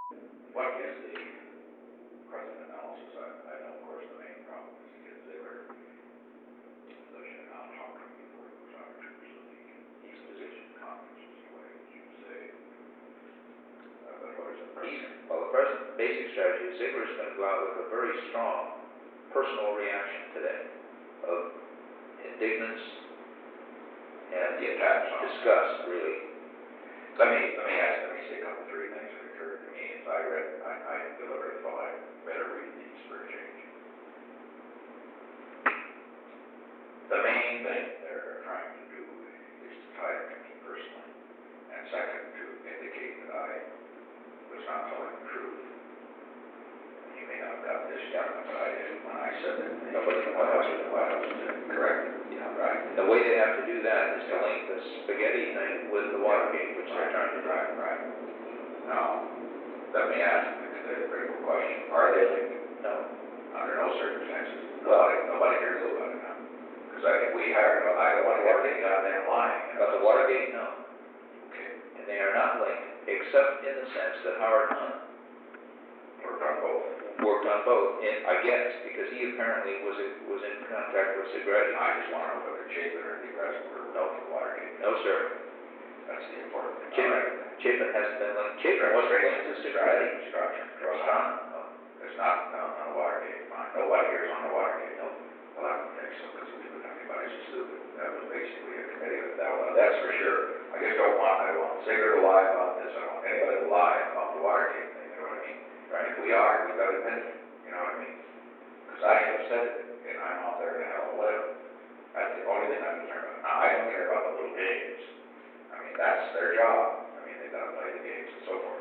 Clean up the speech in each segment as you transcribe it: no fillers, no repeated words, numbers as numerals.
What is the present analysis? I know, of course, the main problem is to get Ziegler position on how come before he goes out to so he's positioned conference is the way you say. But what is the present? Well, the present basic strategy is Ziegler is going to go out with a very strong personal reaction today of indignance and the attacks on disgust, really. Let me say a couple, three things that occurred to me as I deliberately thought I better read these for a change. The main thing they're trying to do is to tie it to me personally, and second, to indicate that I was not telling the truth. You may not have got this done, but I did when I said that nobody in the White House did correct. Yeah, right. The way they have to do that is to link the spaghetti thing with the Watergate, which they're trying to do. Right. Now, let me ask the critical question. Are they linked? No. Under no circumstances. Nobody here knew about it now. Because I think we hired, I don't want to get any goddamn lying. But the Watergate, no. Okay. And they are not linked, except in the sense that Howard Hunt worked on both, and I guess, because he apparently was in contact with Segretti. I just want to know whether Chapin or the rest were linked to Watergate. No, sir. That's the important thing. Chapin hasn't been linked. Chapin wasn't linked to Segretti. It's not on the Watergate. Fine. Nobody here is on the Watergate. No. Well, I don't think so, because anybody's stupid. That was basically a committee of that one. That's for sure. I want Ziegler to lie about this. I don't want anybody to lie about the Watergate thing. You know what I mean? Right. If we are, we've got to admit it. You know what I mean? Because I have said it, and I'm out there in a hell of a limb. That's the only thing I'm concerned about. Now, I don't care about the little games. I mean, that's their job. I mean, they've got to play the games and so forth.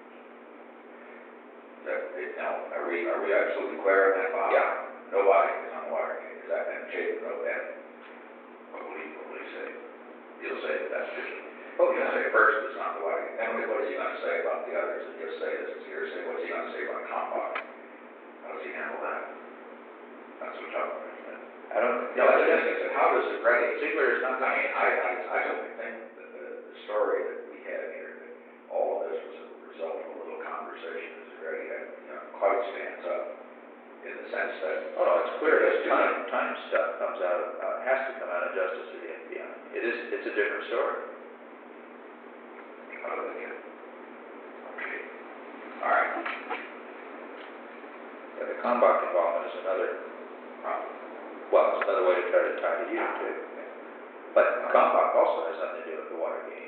Are we absolutely clear on that, Bob? Yeah. Nobody is on the Watergate. Is that and Chapin wrote that? What will he say? He'll say that that's true. Oh, he'll say first it's not the Watergate. Then what is he going to say about the others? He'll just say this is hearsay. What's he going to say about Kalmbach? How does he handle that? That's what I'm talking about. I don't. No, I just how does it ready? Ziegler is not. I don't think that the story that we had here, that all of this was a result of a little conversation that Segretti had, quite stands up in the sense that it's clear that time stuff comes out of has to come out of Justice of the FBI. It's a different story. How do they get it? Okay. All right. Yeah, the Kalmbach involvement is another problem. Well, it's another way to try to tie to you too. But Kalmbach also has nothing to do with the Watergate.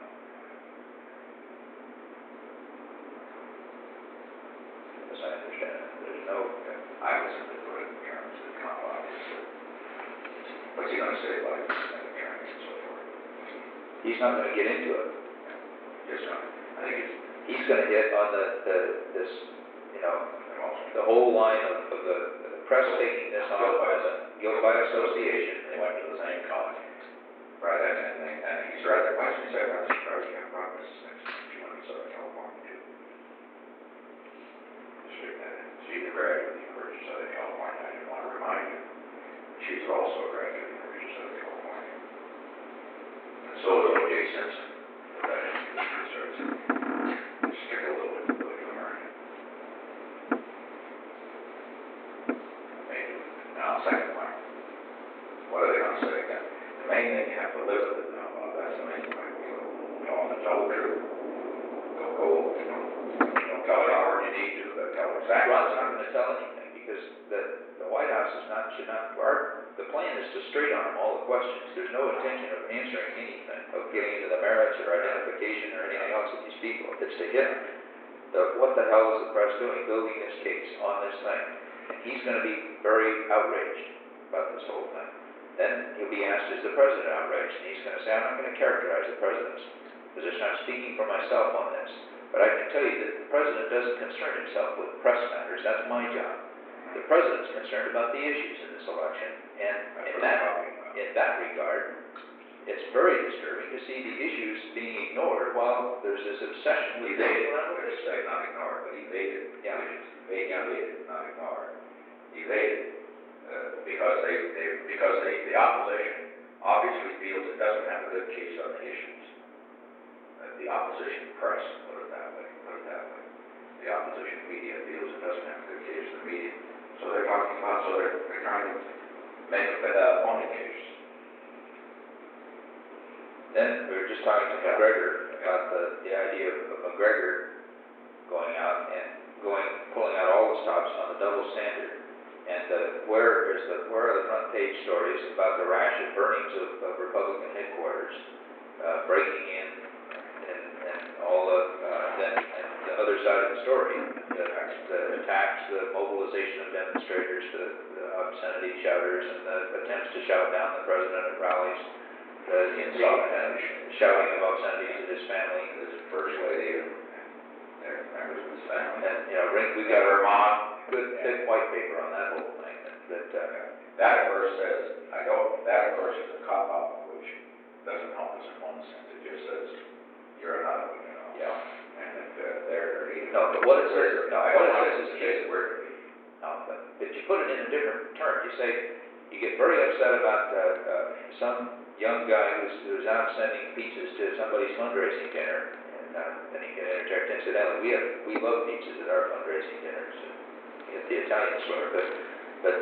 As I understand it, there's no. I was in the put it in terms of Kalmbach. What's he going to say about it? Attorneys and so forth. He's not going to get into it. Yes, sir. I think he's going to hit on this, the whole line of the press taking this on as a guilt by association. They went to the same college. Right, and he's rather, why should he say rather surprised you have brought this next time she went to Southern California too. Stick that in. She's a graduate of the University of Southern California. I didn't want to remind you. She's also a graduate of the University of Southern California. And so is O.J. Simpson. That is research. Stick a little bit of humor in it. Maybe. Now, second point. What are they going to say again? The main thing you have to live with it now, Bob. That's the main point. Tell the truth. Don't tell it however you need to, but tell exactly. Ron's not going to tell anything because the White House should not. The plan is to straight arm all the questions. There's no intention of answering anything, of getting into the merits or identification or anything else of these people. It's to hit what the hell is the press doing, building this case on this thing. And he's going to be very outraged about this whole thing. Then he'll be asked, is the president outraged? And he's going to say, I'm not going to characterize the president's position. I'm speaking for myself on this. But I can tell you that the president doesn't concern himself with press matters. That's my job. The president's concerned about the issues in this election. And in that regard, it's very disturbing to see the issues being ignored while there's this obsession with evaded. Let's say not ignored, but evaded. Yeah. Evaded, not ignored. Evaded. Because the opposition obviously feels it doesn't have a good case on the issues. The opposition press, put it that way. the opposition media feels it doesn't have a good case in the media. So they're talking about, they're trying to make a phony case. Then we were just talking to McGregor about the idea of McGregor going out and pulling out all the stops on the double standard. And where are the front page stories about the rash of burnings of Republican headquarters, breaking in, and all of and the other side of the story, the attacks, the mobilization of demonstrators, the obscenity shouters, and the attempts to shout down the president at rallies, the insult and shouting of obscenities at his family, His first lady, and their members of his family. and we got a good thick white paper on that whole thing. That of course says, that of course is a cop-out, which doesn't help us in one sense. It just says, you're another one, Yeah. And that they're eating. No, but what it says, I don't like is to say the word. but you put it in a different term. You say, you get very upset about some young guy who's out sending pizzas to somebody's fundraising dinner, and then he can interject, incidentally, we love pizzas at our fundraising dinners at the Italian store, but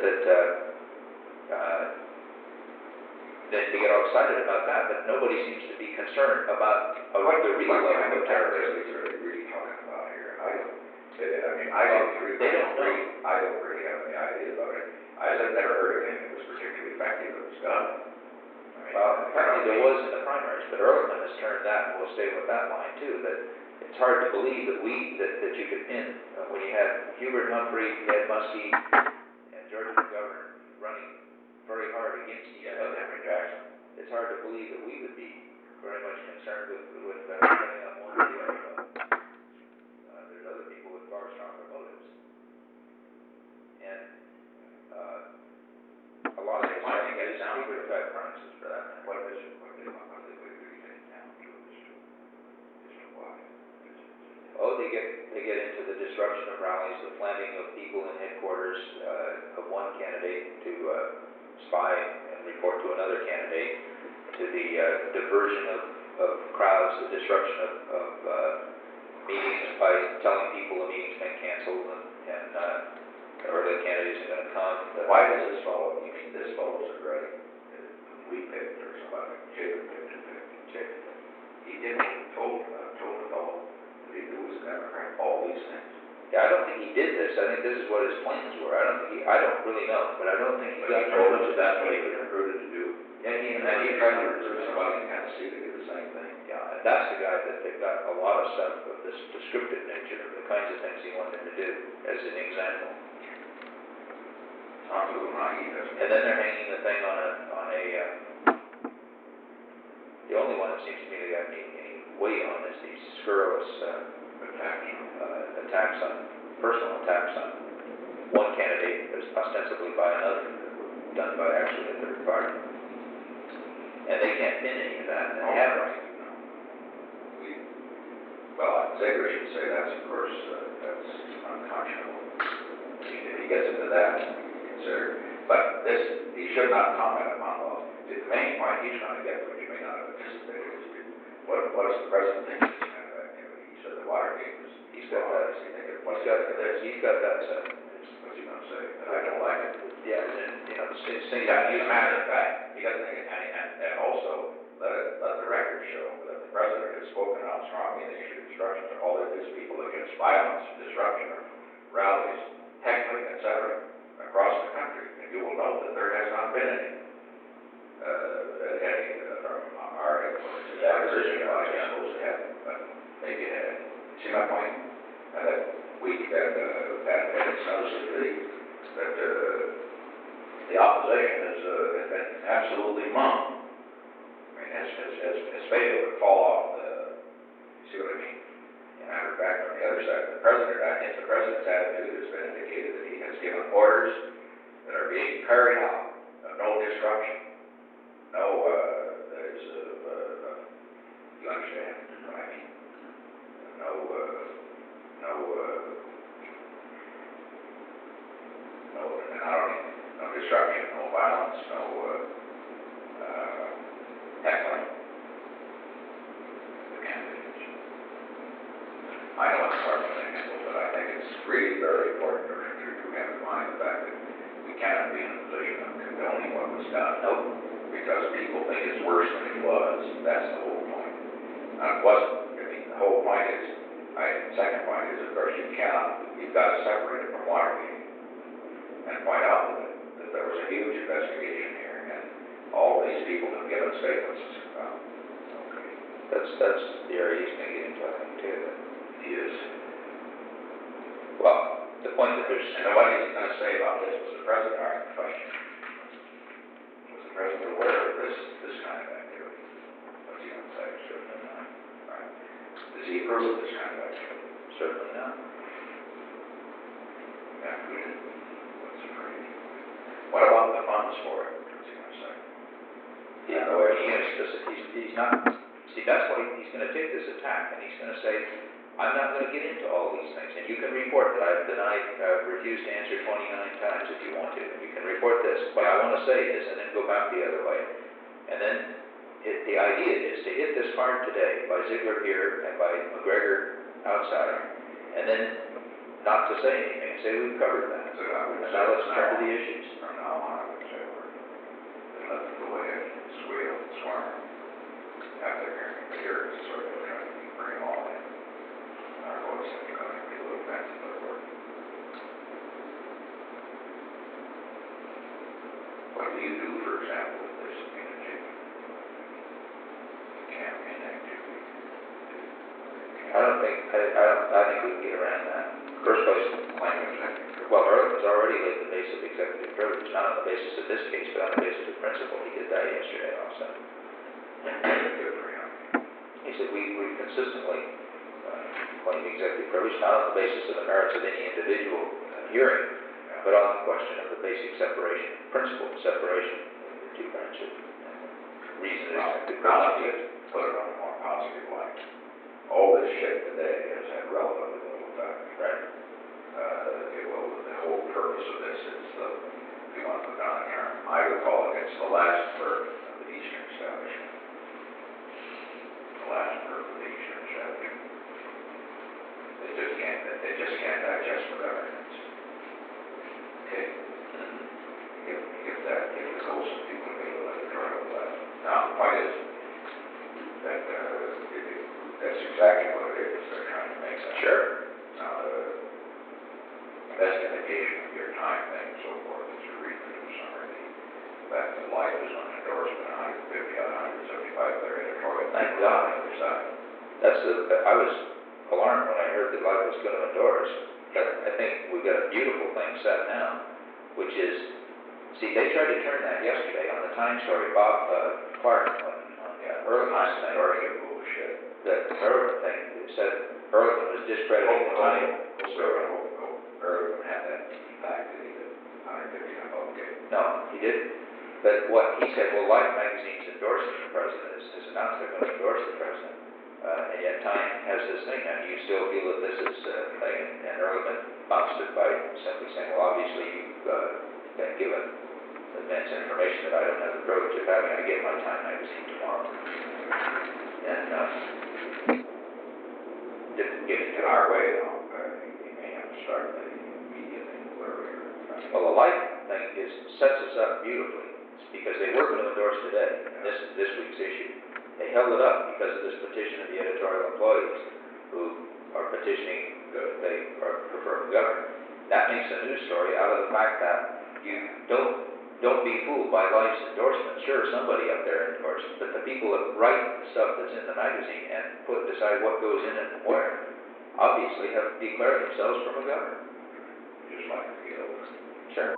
then they get all excited about that, but nobody seems to be concerned about the real level of terrorism. Are they really talking about here? I don't really have any idea about it. I've never heard of anything that was particularly effective that was done. Well, apparently there was in the primaries, but Ehrlichman has turned that, and we'll stay with that line too, that it's hard to believe that you could pin, when you have Hubert Humphrey, Ed Muskie, and George McGovern running very hard against each other. Henry Jackson. It's hard to believe that we would be very much concerned with depending on one or the other. There's other people with far stronger motives. And a lot of these Might get is down Hubert type premises for that matter. What they really get down to is to what? Oh, they get into the disruption of rallies, the planting of people in headquarters of one candidate to spy and report to another candidate, to the diversion of crowds, the disruption of meetings by telling people the meeting's been canceled or the candidates are going to come. Why does this fellow? You mean this fellow's a great? We picked or somebody? Jacob picked. He didn't even told the fellow that he was a Democrat. All these things. Yeah, I don't think he did this. I think this is what his plans were. I don't really know, but I don't think he got told us that's what he was recruited to do. Yeah, And then he tried to recruit somebody in Tennessee to do the same thing. Yeah, and that's the guy that got a lot of stuff of this descriptive nature, the kinds of things he wanted to do, as an example. Sounds a little naive, doesn't it? And then they're hanging the thing on a the only one that seems to me to got any weight on is these scurrilous personal attacks on one candidate that's ostensibly by another, done by actually a third party. And they can't pin any of that, and they haven't. Zager should say that's, of course, that's unconscionable. If he gets into that, consider. But he should not comment upon law. The main point he's trying to get, which you may not have anticipated, is what does the president think of this kind of activity? He said the Watergate was. He's got that. He's got that. What's he going to say? That I don't like it. Yeah, and He's a matter of fact. He doesn't think it, and also let the record show that the president has spoken out strongly and issued instructions to all of his people against violence, disruption of rallies, heckling, etc. across the country. And you will note that there has not been any from our headquarters. That position was supposed to happen, but maybe it had. See my point? And that it's noticeably that the opposition has been absolutely mum. I mean, has failed to fall off the. You see what I mean? Matter of fact, on the other side, the president's attitude has been indicated that he has given orders that are being carried out. No disruption. No, you understand what I mean? No disruption, no violence, no heckling. The candidates. I know it's hard to handle, but I think was done. Nope. Because people think it's worse than it was. That's the whole point. It wasn't. I mean, the whole point is, second point is, of course, you've got to separate it from Watergate and point out that there was a huge investigation here, and all these people have given statements. Okay. That's the area he's going to get into, I think, too. He is. Well, the point that there's... And what he's going to say about this was the president asked the question. Was the president aware of this kind of activity? What's he going to say? Certainly not. Right. Does he approve of this kind of activity? Certainly not. Yeah, who did? What's afraid? What about the funds for it? What's he going to say? Yeah, no, he's not... See, that's why he's going to take this attack, and he's going to say, I'm not going to get into all these things. And you can report that I've refused to answer 29 times if you want to. And you can report this, but I want to say this, and then go back the other way. And then the idea is to hit this hard today by Ziegler here and by McGregor outside, and then not to say anything and say we've covered that. So and now let's turn to the issues. From now on, I would say they let them go ahead and squeal and swarm. After hearing sort of trying to bring all in. Our voice is going to be a little fancy, but work. What do you do, for example, with this energy? Campaign activity? I think we can get around that. First place, well, Ehrlichman's already laid the base of executive privilege, not on the basis of this case, but on the basis of principle. He did that yesterday also. Good for him. He said, we've consistently claimed executive privilege, not on the basis of the merits of any individual hearing, but on the question of the basic separation, principle of separation of the two branches. Reason is executive privilege. Put it on a more positive light. All this shit today has had relatively little effect. Right. The whole purpose of this is if you want to put down a term, I would call it, it's the last verb of the Eastern establishment. The last verb of the Eastern establishment. They just can't digest the governance. Okay? Give the ghost of people to be able to let it draw out of that. Now, the point is that that's exactly what it is. They're trying to make that. Sure. Now, investigation of your time thing and so forth, as you read the news summary, that the life is on endorsement 150 out of 175 there in Detroit. Thank God. On the other side. I was alarmed when I heard that Life was going to endorse. But I think we've got a beautiful thing set now, which is, see, they tried to turn that yesterday on the Time story. Bob Clark on Ehrlichman's thing. Bullshit. The Ehrlichman thing said Ehrlichman was discrediting the Time story. Ehrlichman had that fact that he did 150 on both games. No, he didn't. But what he said, well, Life magazine's endorsing the president, has announced they're going to endorse the president. And yet Time has this thing, and you still feel that this is a thing, and Ehrlichman bounced it by simply saying, well, obviously you've been given advance information that I don't have the privilege of having. I get my Time magazine tomorrow. And didn't get it In our way, though, he may have to start the media thing earlier. Well, the Life thing sets us up beautifully. It's because they were going to endorse today, in this week's issue. They held it up because of this petition of the editorial employees who are petitioning that they prefer the government. That makes a news story out of the fact that you don't be fooled by Life's endorsement. Sure, somebody up there endorsed, but the people that write the stuff that's in the magazine and decide what goes in it and where, obviously have declared themselves from a government. Just like the Guild. Sure.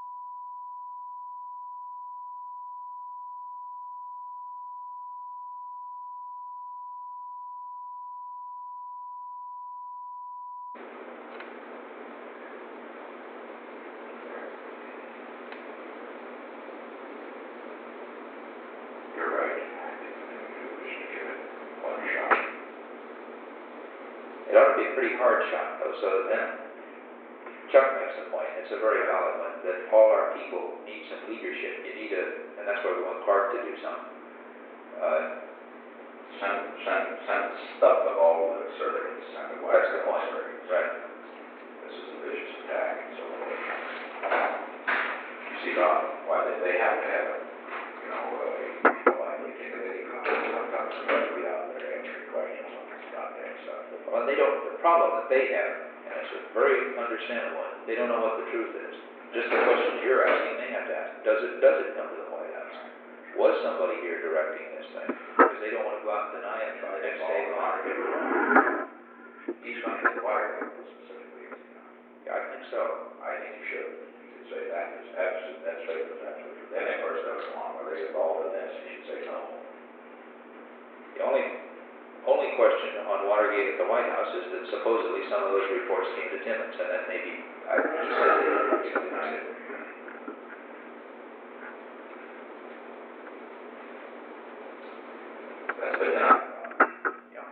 You're right. I think the thing to do is to give it one shot. It ought to be a pretty hard shot, though, so then Chuck makes the point, it's a very valid one, that all our people need some leadership. You need and that's why we want Clark to do something. Send stuff of all the surveys, send the That's the point. surveys. Right. This is a vicious attack and so forth. You see, Bob, why they have to have, you know, like they take a video, sometimes somebody be out there answering questions on this goddamn stuff. Well, they don't, the problem that they have, and it's a very understandable one, they don't know what the truth is. Just the questions you're asking, they have to ask, does it come to the White House? Was somebody here directing this thing? Because they don't want to go out and deny it by the next day. He's going to get water specifically, you know. Yeah, I think so. I think you should. You could say that is absolute, that's absolutely true. Then of course that's wrong, are they involved in this? You should say no. The only question on Watergate at the White House is that supposedly some of those reports came to Timmons, and that may be, he said they did. That's been done. Yeah.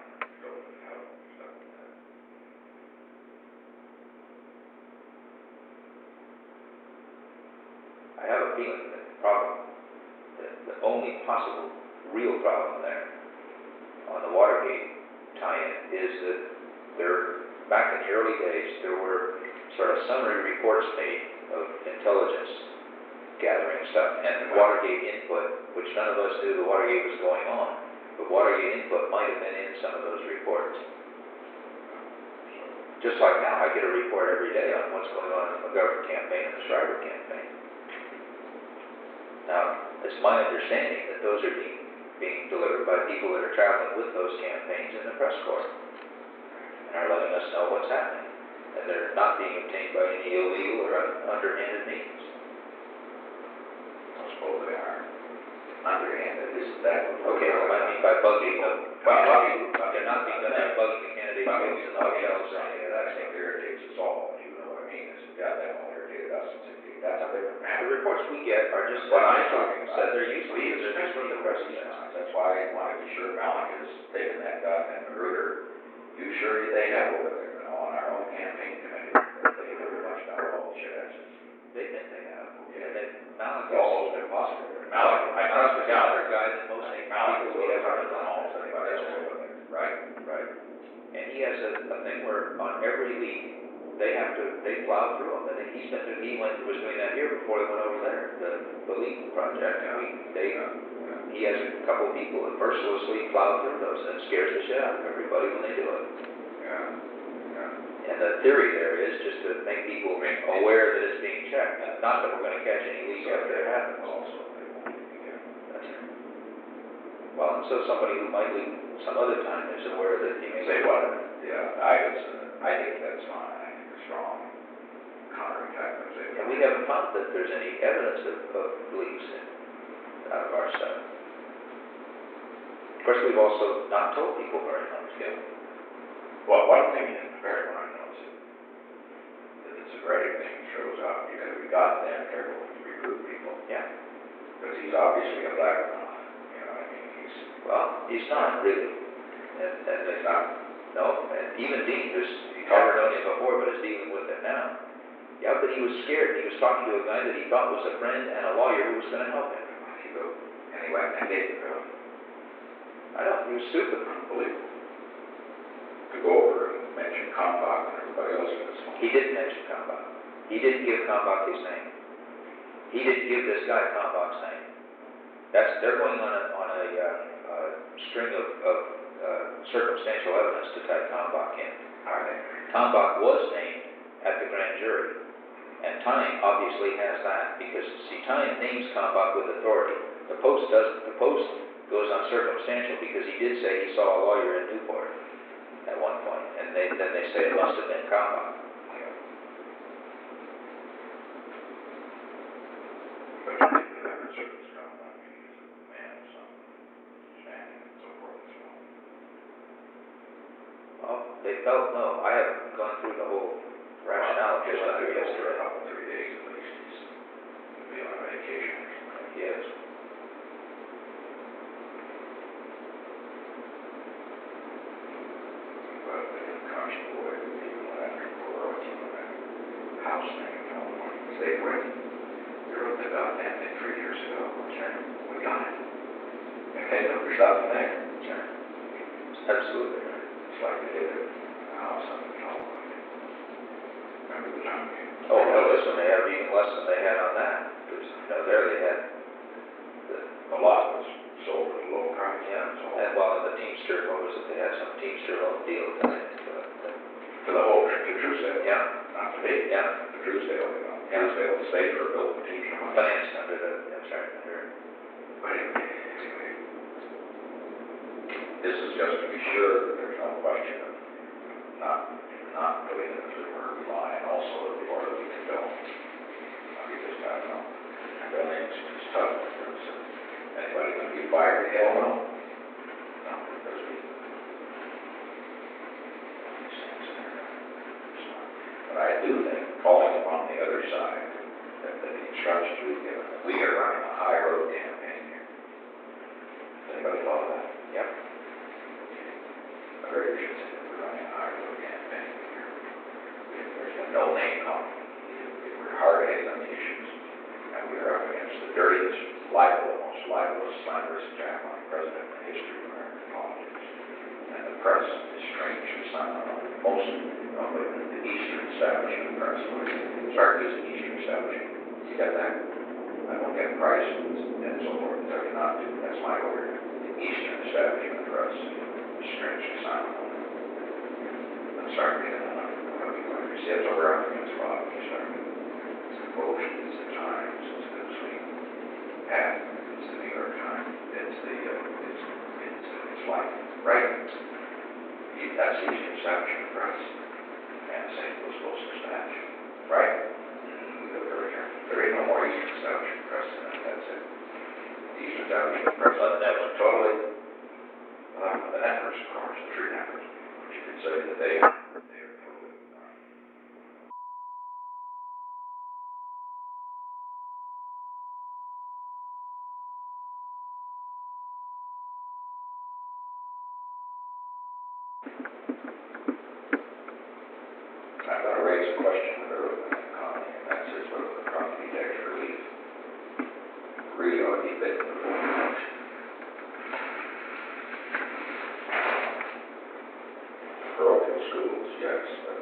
I have a feeling that the only possible real problem there on the Watergate tie-in is that back in the early days, there were sort of summary reports made of intelligence gathering stuff and Watergate input, which none of us knew the Watergate was going on, but Watergate input might have been in some of those reports. Just like now, I get a report every day on what's going on in the McGovern campaign and the Shriver campaign. Now, it's my understanding that those are being delivered by people that are traveling with those campaigns in the press corps and are letting us know what's happening. And they're not being obtained by any illegal or underhanded means. I suppose they are. Underhanded, isn't that? Okay, well, I mean by bugging them. Well, They're not being done by bugging the candidates' votes in the hotels or anything of that I think sort. irritates us all, if you know what I mean. Yeah, that won't irritate us. That's a different The matter. reports we get are just What I'm talking about. said they're useless. They're just what the press says. That's why I want to be sure Malik is taking that gun and Magruder. You sure they have over there, you know, on our own campaign committee, that they pretty much know all the shit asses. They think they have. Yeah. And then Malik It's almost impossible. Malik, I trust the Malik's a guy. better guy than most Malik people is we have better on than almost anybody else over there, right? Right. And he has a thing where on every lead, they plow through them. And he was doing that here before he went over there, the lead project. And he has a couple of people that mercilessly plow through those, and it scares the shit out of everybody when they do it. And the theory there is just to make people aware that it's being checked, not that we're going to catch any leaks after it happens. That's it. Well, and so somebody who might leak some other time is aware that he may Say what? Yeah, I think that's fine. I think it's wrong. Counterattack. And we haven't found that there's any evidence of leaks out of our stuff. Of course, we've also not told people very much. Yeah. Well, one thing in very much notice that the Segretti thing shows up. You gotta be goddamn careful when you recruit people. Yeah. Because he's obviously a black man. You know, I mean, He's not really. And he's not. No, and even Dean, who's never known him before, but is dealing with it now. Yeah, but he was scared. He was talking to a guy that he thought was a friend and a lawyer who was going to help him. Anyway, I gave the bill. I know, he was stupid. Unbelievable. To go over and mention Kalmbach and everybody else in this one. He didn't mention Kalmbach. He didn't give Kalmbach his name. He didn't give this guy Kalmbach's name. They're going on a string of circumstantial evidence to tie Kalmbach in. Kalmbach was named at the grand jury, and Tyne obviously has that because Tyne names Kalmbach with authority. The Post doesn't. The Post goes on circumstantial because he did say he saw a lawyer in Newport at one point, and then they say it must have been Kalmbach. But you think that ever service Kalmbach, he's a man of some standing and so forth as well. Well, they felt no. I haven't gone through the whole rationale. Just Just under under for a yesterday. couple, 3 days at least, he'll be on vacation or something. Yes. But the country boy, even went after Royalty on that house thing in California, because they wrote the goddamn thing 3 years ago. Sure. We got it. And they look, there's nothing there. Sure. Absolutely right. It's like they did it in the house up in California. Remember the time? Oh, well, listen, they have even less than they had on that. There's No, there they had the, A lot was sold at a low price. yeah, So, and well, the Teamster, what was it, they had some Teamster loan deal tonight. for the whole, the Truesdale. Yeah, Not the big, yeah, the Truesdale, you know. Yeah. Truesdale stayed for building teams. financed under the, that's right, under, But anyway, this is just to be sure that there's no question of not putting in the river line, also that the order we can build. You just have no, building is tough, because anybody gonna be fired, hell no. No, there's people. These things that are, it's not. But I do think, calling upon the other side, that the instructions we've given, we are running a high road campaign here. Has anybody thought of that? yep. I very should say that we're running a high road campaign here. There's been no name calling. We're hard hitting on the issues. And we are up against the dirtiest, most libelous, slanderous jackline president in the history of American politics. And the press is strangely silent on it. Most of the Eastern establishment press, start using Eastern establishment. You got that? I won't get price and so forth. Tell you not to. That's my order. The Eastern establishment press is strangely silent on it. I'm starting to get enough. You see, it's over up against Bob. You start it's the Post, it's the Times, it's the Newsweek, it's the New York Times, it's like, right? That's the Eastern establishment press and the St. Louis Post-Dispatch, right? There ain't no more Eastern establishment press than that. That's it. The Eastern establishment press, that was totally, the networks, of course, the three networks, which you could say that they are totally. I'm going to raise a question with the economy, and that's just whether the property tax relief really ought to be bitten before the function. Parochial schools, yes, but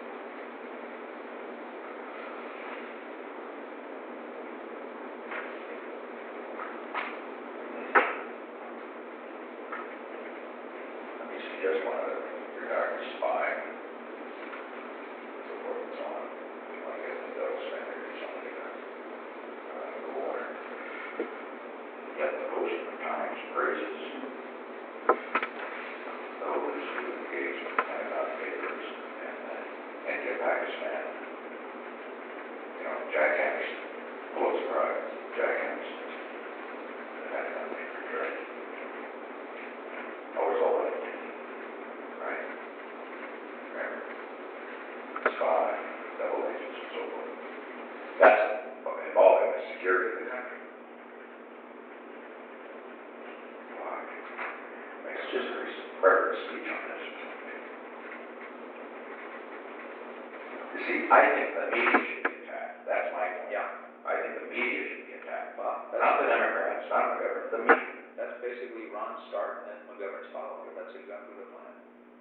let me suggest one other thing regarding spying, so forth and so on. We want to get the double standard or something like that. Go order. Yet the Post Times praises those who engage in Pentagon papers and get Pakistan. You know, Jack Anderson, Pulitzer Prize, Jack Anderson, the Pentagon papers, right? Always all that, right? Remember, spy, double agents, and so forth. That's involving the security of the country. Makes just a reference speech on this. You see, I think the media should be attacked. That's my point. Yeah. I think the media should be attacked. Well, Not the Democrats, not the government, the media. that's basically Ron Stark and McGovern's follower. That's exactly the plan.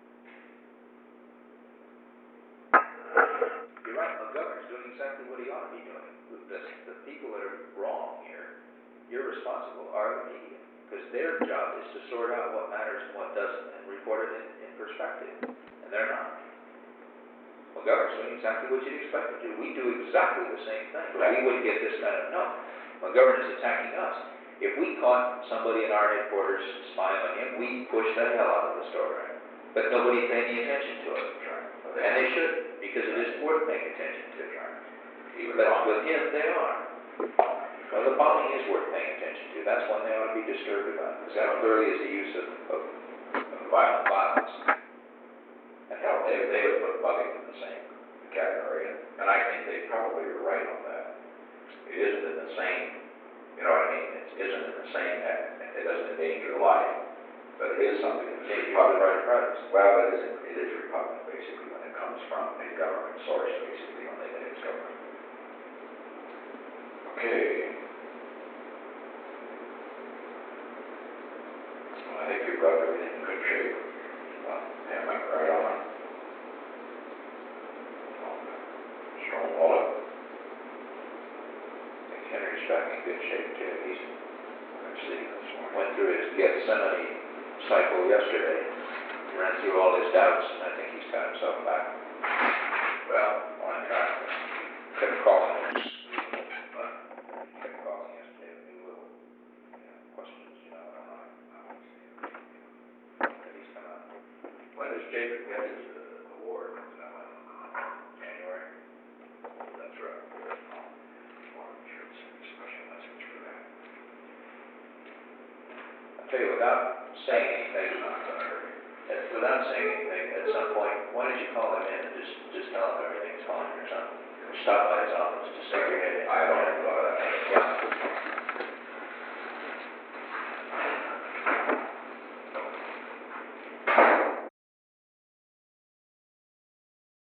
You're right, McGovern's doing exactly what he ought to be doing. The people that are wrong here, irresponsible, are the media. Because their job is to sort out what matters and what doesn't and report it in perspective. And they're not. McGovern's doing exactly what you'd expect to do. We do exactly the same thing, but we wouldn't get this kind of, no. McGovern is attacking us. If we caught somebody in our headquarters spying on him, we'd push the hell out of the story. But nobody paid any attention to it. And they should, because it isn't worth paying attention to. But with him, they are. Well, the bombing is worth paying attention to. That's one they ought to be disturbed about. Because that clearly is the use of violence. And hell, they would put bugging in the same category, and I think they probably are right on that. It isn't in the same, you know what I mean? It isn't in the same, it doesn't endanger life, but it is something that's repugnant. Right privacy. Well, it is repugnant, basically, when it comes from a government source, basically, when they think it's government. Okay. Well, I think we've got everything in good shape. Pam went right on. Strong wallet. I think Henry's back in in good shape too. He's actually went through his Gethsemane cycle yesterday, ran through all his doubts, and I think he's got himself back Well, on track. Kept calling him, kept calling yesterday with new little questions, I don't know. But he's come out when does Jacob get his award? January. That's right. Well, I'm sure it's a special message for that. I'll tell you, without saying anything, Not gonna hurt you. without saying anything, at some point, why don't you call him in and just tell him everything's fine or something? Or stop by his office to stick your head in. I don't know about that. Yeah.